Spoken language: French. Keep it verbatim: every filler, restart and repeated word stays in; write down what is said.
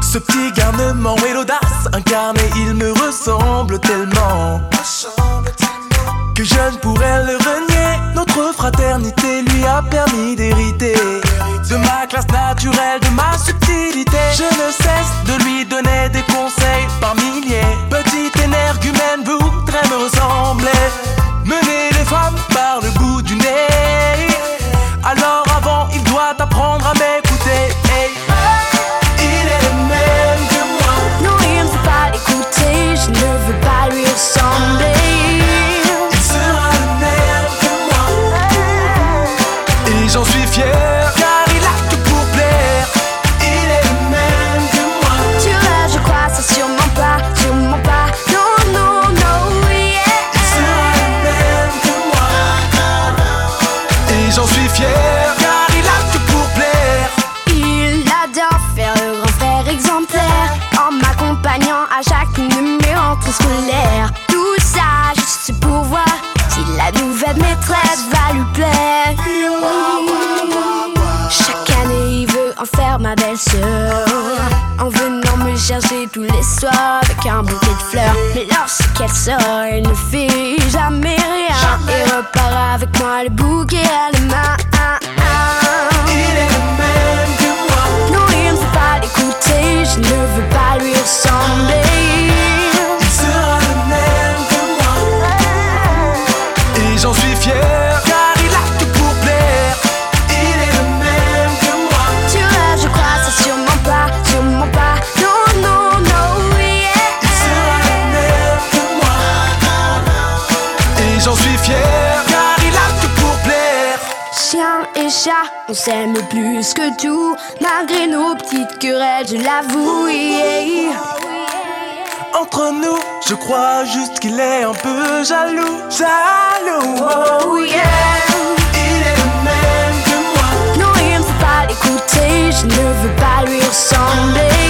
Ce petit garnement et l'audace incarné, il me ressemble tellement que je ne pourrais le renier. Notre fraternité lui a permis d'hériter de ma classe naturelle, de ma subtilité. Je ne cesse de lui donner des conseils par milliers. Petite énergumène voudrait me ressembler, mener les femmes par le bout du nez. Alors avant, il doit apprendre à m'écouter. Hey. Il est le même que moi. Non, il ne faut pas l'écouter, je ne veux pas lui ressembler. Il sera le même que moi. Et j'en suis fier, car il a tout pour plaire. Il est le même que moi. Tu rêves, je crois, c'est sûrement pas, sûrement pas. Non, non, non, yeah. Il sera le même que moi. Et j'en suis fier, car il a tout pour plaire. Il adore faire le grand frère exemplaire, en m'accompagnant à chaque numéro rentrée scolaire. Tout ça juste pour voir si la nouvelle maîtresse va lui plaire. Chaque année il veut en faire ma belle-sœur, en venant me chercher tous les soirs avec un bouquet de fleurs. Mais lorsqu'elle sort, elle ne fait jamais rien et repart avec moi le bouquet à la main. Il est le même que moi. Non, il ne faut pas l'écouter, je ne veux pas lui ressembler. Il sera le même que moi. Et j'en suis fier, car il a tout pour plaire. Il est le même que moi. Tu rêves, je crois, c'est sûrement pas, sûrement pas. Non, non, non, yeah. Il sera le même que moi. Et j'en suis fier, car il a tout pour plaire. Chien et chat, on s'aime plus que tout, malgré nos petites querelles, je l'avoue, yeah. Entre nous, je crois juste qu'il est un peu jaloux. Jaloux, Oh yeah. il est le même que moi. Non, il ne faut pas l'écouter, je ne veux pas lui ressembler.